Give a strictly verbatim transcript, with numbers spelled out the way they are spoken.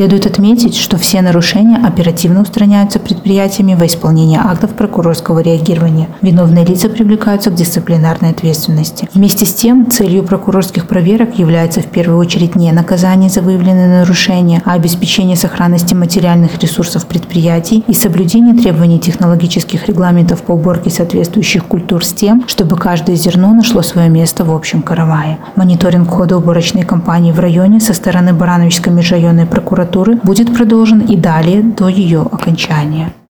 Следует отметить, что все нарушения оперативно устраняются предприятиями во исполнение актов прокурорского реагирования. Виновные лица привлекаются к дисциплинарной ответственности. Вместе с тем, целью прокурорских проверок является в первую очередь не наказание за выявленные нарушения, а обеспечение сохранности материальных ресурсов предприятий и соблюдение требований технологических регламентов по уборке соответствующих культур с тем, чтобы каждое зерно нашло свое место в общем каравае. Мониторинг хода уборочной кампании в районе со стороны Барановичской межрайонной прокуратуры будет продолжен и далее до ее окончания.